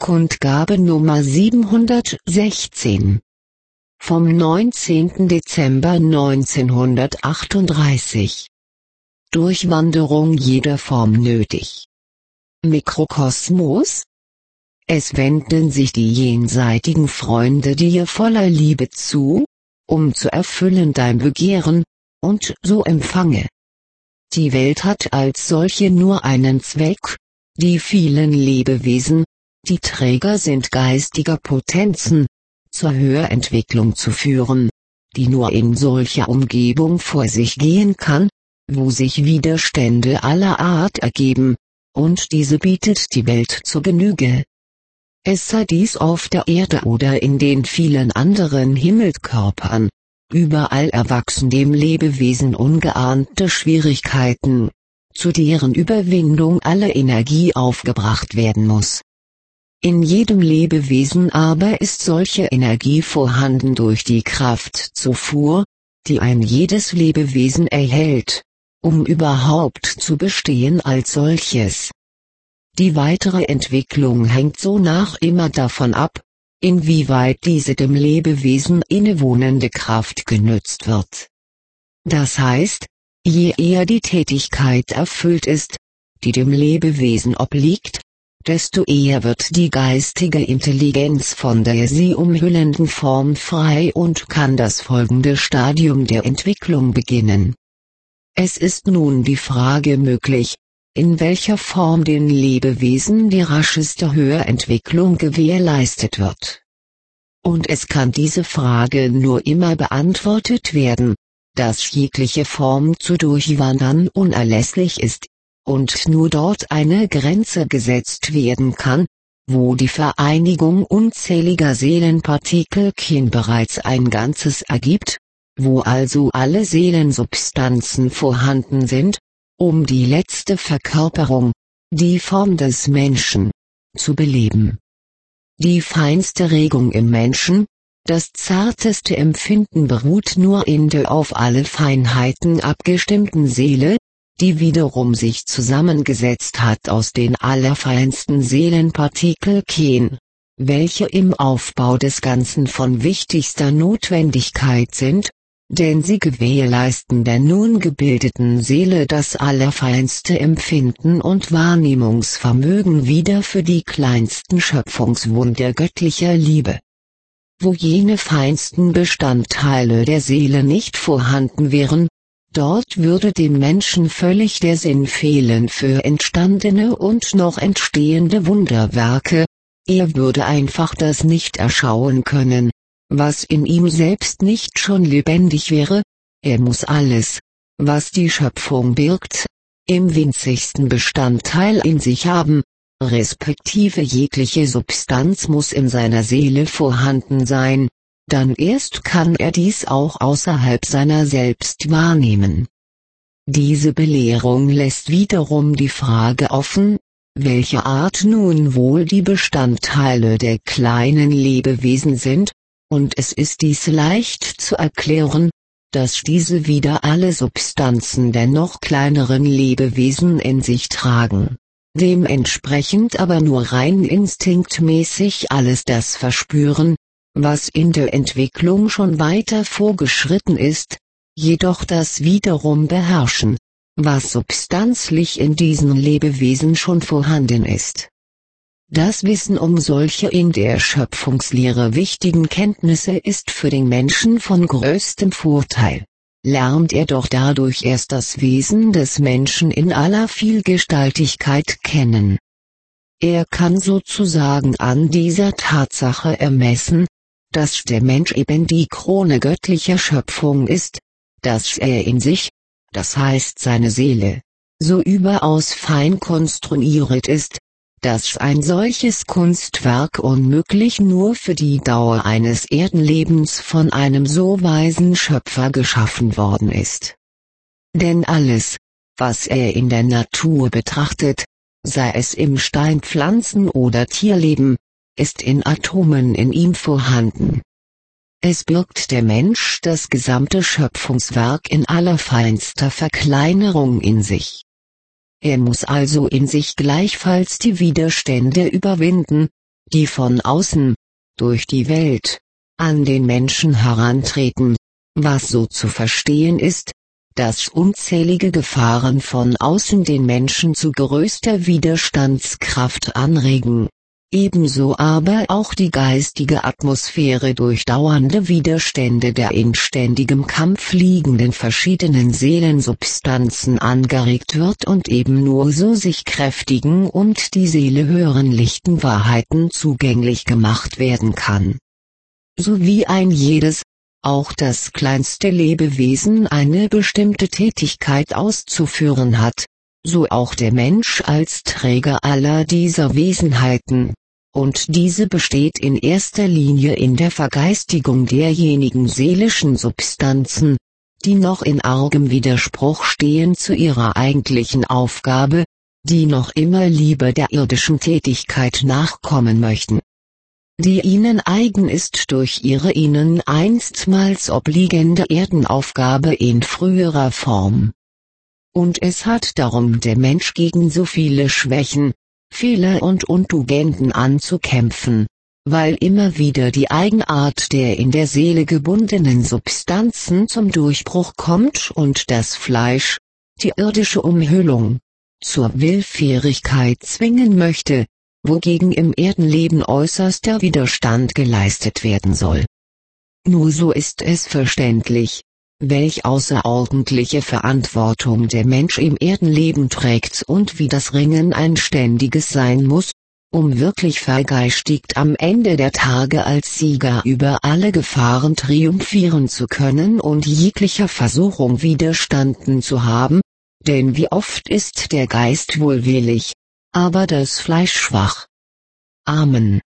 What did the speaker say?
Kundgabe Nummer 716 vom 19. Dezember 1938. Durchwanderung jeder Form nötig. Mikrokosmos? Es wenden sich die jenseitigen Freunde dir voller Liebe zu, um zu erfüllen dein Begehren, und so empfange. Die Welt hat als solche nur einen Zweck, die vielen Lebewesen, die Träger sind geistiger Potenzen, zur Höherentwicklung zu führen, die nur in solcher Umgebung vor sich gehen kann, wo sich Widerstände aller Art ergeben, und diese bietet die Welt zur Genüge. Es sei dies auf der Erde oder in den vielen anderen Himmelskörpern, überall erwachsen dem Lebewesen ungeahnte Schwierigkeiten, zu deren Überwindung alle Energie aufgebracht werden muss. In jedem Lebewesen aber ist solche Energie vorhanden durch die Kraftzufuhr, die ein jedes Lebewesen erhält, um überhaupt zu bestehen als solches. Die weitere Entwicklung hängt sonach immer davon ab, inwieweit diese dem Lebewesen innewohnende Kraft genützt wird. Das heißt, je eher die Tätigkeit erfüllt ist, die dem Lebewesen obliegt, desto eher wird die geistige Intelligenz von der sie umhüllenden Form frei und kann das folgende Stadium der Entwicklung beginnen. Es ist nun die Frage möglich, in welcher Form den Lebewesen die rascheste Höherentwicklung gewährleistet wird. Und es kann diese Frage nur immer beantwortet werden, dass jegliche Form zu durchwandern unerlässlich ist, und nur dort eine Grenze gesetzt werden kann, wo die Vereinigung unzähliger Seelenpartikelchen bereits ein Ganzes ergibt, wo also alle Seelensubstanzen vorhanden sind, um die letzte Verkörperung, die Form des Menschen, zu beleben. Die feinste Regung im Menschen, das zarteste Empfinden beruht nur in der auf alle Feinheiten abgestimmten Seele, die wiederum sich zusammengesetzt hat aus den allerfeinsten Seelenpartikelchen, welche im Aufbau des Ganzen von wichtigster Notwendigkeit sind, denn sie gewährleisten der nun gebildeten Seele das allerfeinste Empfinden und Wahrnehmungsvermögen wieder für die kleinsten Schöpfungswunder göttlicher Liebe. Wo jene feinsten Bestandteile der Seele nicht vorhanden wären, dort würde dem Menschen völlig der Sinn fehlen für entstandene und noch entstehende Wunderwerke, er würde einfach das nicht erschauen können, was in ihm selbst nicht schon lebendig wäre, er muss alles, was die Schöpfung birgt, im winzigsten Bestandteil in sich haben, respektive jegliche Substanz muss in seiner Seele vorhanden sein, dann erst kann er dies auch außerhalb seiner selbst wahrnehmen. Diese Belehrung lässt wiederum die Frage offen, welche Art nun wohl die Bestandteile der kleinen Lebewesen sind, und es ist dies leicht zu erklären, dass diese wieder alle Substanzen der noch kleineren Lebewesen in sich tragen, dementsprechend aber nur rein instinktmäßig alles das verspüren, was in der Entwicklung schon weiter vorgeschritten ist, jedoch das wiederum beherrschen, was substanzlich in diesen Lebewesen schon vorhanden ist. Das Wissen um solche in der Schöpfungslehre wichtigen Kenntnisse ist für den Menschen von größtem Vorteil. Lernt er doch dadurch erst das Wesen des Menschen in aller Vielgestaltigkeit kennen. Er kann sozusagen an dieser Tatsache ermessen, dass der Mensch eben die Krone göttlicher Schöpfung ist, dass er in sich, das heißt seine Seele, so überaus fein konstruiert ist, dass ein solches Kunstwerk unmöglich nur für die Dauer eines Erdenlebens von einem so weisen Schöpfer geschaffen worden ist. Denn alles, was er in der Natur betrachtet, sei es im Stein, Pflanzen oder Tierleben, ist in Atomen in ihm vorhanden. Es birgt der Mensch das gesamte Schöpfungswerk in allerfeinster Verkleinerung in sich. Er muss also in sich gleichfalls die Widerstände überwinden, die von außen, durch die Welt, an den Menschen herantreten, was so zu verstehen ist, dass unzählige Gefahren von außen den Menschen zu größter Widerstandskraft anregen, ebenso aber auch die geistige Atmosphäre durch dauernde Widerstände der in ständigem Kampf liegenden verschiedenen Seelensubstanzen angeregt wird und eben nur so sich kräftigen und die Seele höheren lichten Wahrheiten zugänglich gemacht werden kann. So wie ein jedes, auch das kleinste Lebewesen eine bestimmte Tätigkeit auszuführen hat, so auch der Mensch als Träger aller dieser Wesenheiten, und diese besteht in erster Linie in der Vergeistigung derjenigen seelischen Substanzen, die noch in argem Widerspruch stehen zu ihrer eigentlichen Aufgabe, die noch immer lieber der irdischen Tätigkeit nachkommen möchten, die ihnen eigen ist durch ihre ihnen einstmals obliegende Erdenaufgabe in früherer Form. Und es hat darum der Mensch gegen so viele Schwächen, Fehler und Untugenden anzukämpfen, weil immer wieder die Eigenart der in der Seele gebundenen Substanzen zum Durchbruch kommt und das Fleisch, die irdische Umhüllung, zur Willfährigkeit zwingen möchte, wogegen im Erdenleben äußerster Widerstand geleistet werden soll. Nur so ist es verständlich, welch außerordentliche Verantwortung der Mensch im Erdenleben trägt und wie das Ringen ein ständiges sein muss, um wirklich vergeistigt am Ende der Tage als Sieger über alle Gefahren triumphieren zu können und jeglicher Versuchung widerstanden zu haben, denn wie oft ist der Geist wohlwillig, aber das Fleisch schwach. Amen.